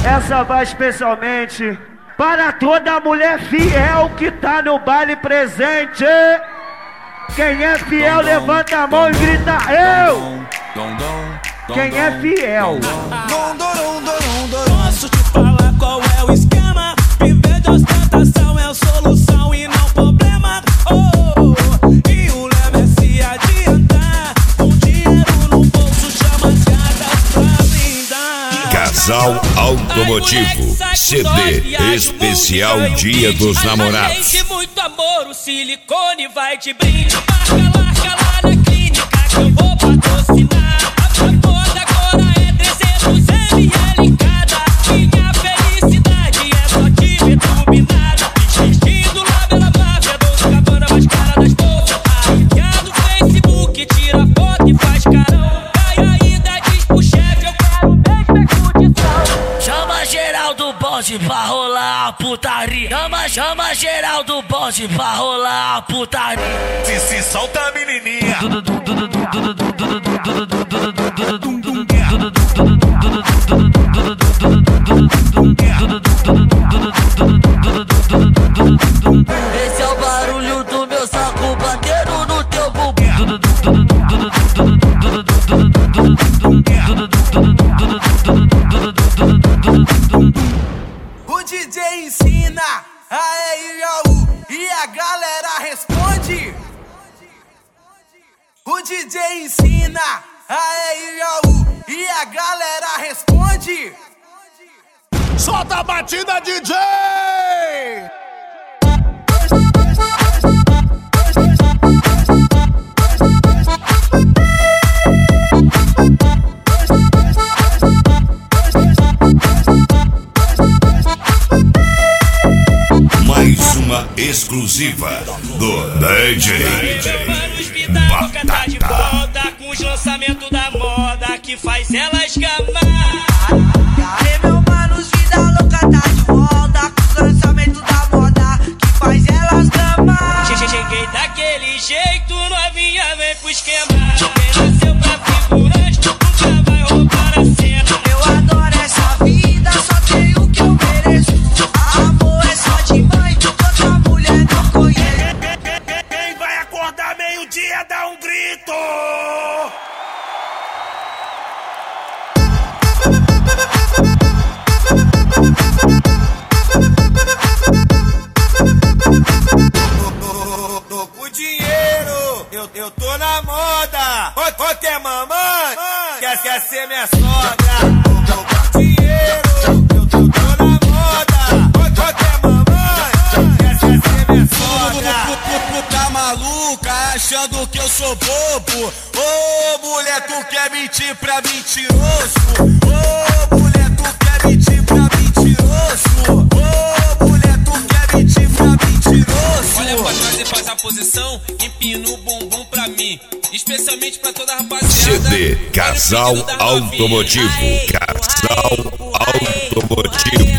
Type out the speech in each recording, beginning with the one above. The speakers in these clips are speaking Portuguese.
Essa vai especialmente para toda mulher fiel que tá no baile presente. Quem é fiel, levanta a mão e grita eu. Quem é fiel? Posso te falar qual é o esquema? Viver de ostentação é a solução e não problema. E o lema é se adiantar. Com dinheiro no bolso chama as gatas pra brindar. Casal Automotivo, CD especial Dia dos Namorados. Muito amor, o silicone vai de brinde. Marca lá na clínica que eu vou patrocinar. A toda agora é 300 ml cada. Minha felicidade é só te ver turbinada. Vestido lá pela máfia, Dolce Gabbana mais cara das bolsas. Arranhado no Facebook, tira foto e faz carão. Aí ainda diz pro chefe, eu quero mesmo é curtição. Chama geral do bonde pra rolar a putaria. Chama geral do bonde pra rolar a putaria. Se solta a menininha. Esse é o barulho do meu saco batendo no teu bumbum. O DJ ensina a EIAU e a galera responde. O DJ ensina a EIAU e a galera responde. Solta a batida, DJ! Mais uma exclusiva do DJ Batata. Tá de volta com os lançamentos da moda que faz elas gamar. Aê, meu mano, vida louca tá de volta com os lançamentos da moda que faz elas gamar. Cheguei daquele jeito, novinha, vem pro esquema. Quem nasceu pra figurante, nunca vai roubar a cena. Eu adoro essa vida, só tenho o que eu mereço. Amor é só de mãe, toda mulher não conhece. Quem vai acordar meio-dia dá um grito! Tô com dinheiro, eu tô na moda. Ô, quer mamãe? Quer ser minha sogra? Tô com dinheiro, eu tô na moda. Ô, quer mamãe? Quer ser minha sogra? Tá maluca, achando que eu sou bobo? Ô, mulher, tu quer mentir pra mentiroso? Ô, mulher, tu quer mentir pra mentiroso? Ô, mulher, tu quer mentir pra mentiroso? Olha pra trás e faz a posição, empina o bumbum pra mim. Especialmente pra toda a rapaziada. CD Casal Automotivo. Casal Automotivo.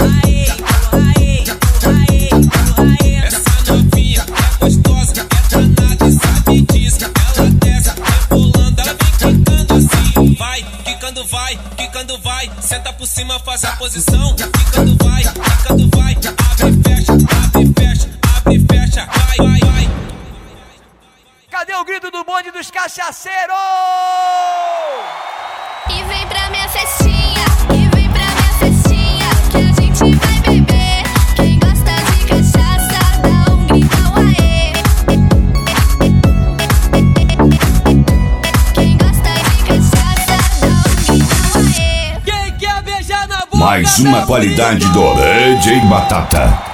Essa novinha é gostosa, é danada e sabe disso. Ela desce, rebolando, ela vem quicando assim. Vai, quicando vai. Senta por cima, faz a posição. Quicando vai. Abre e fecha, vai. Cadê o grito do bonde dos cachaceiros? E vem pra minha festinha, que a gente vai beber. Quem gosta de cachaça, dá um gritão aê. Quem gosta de cachaça, dá um gritão aê. Quem quer beijar na boca? Mais uma qualidade do DJ Batata.